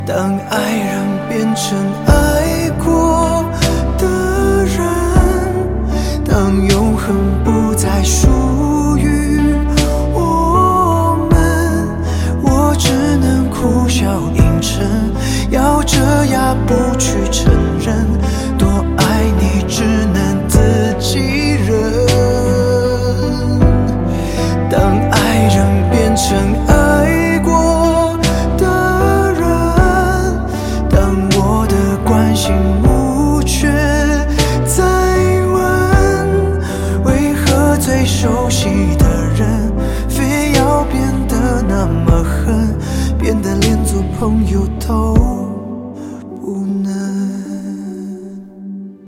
当爱人变成爱过的人，当永恒不再属于我们，我只能苦笑硬撑，咬着牙不去承认，多爱你只能自己忍。当爱人变成爱过的人，当我的关心无缺再问，为何最熟悉的人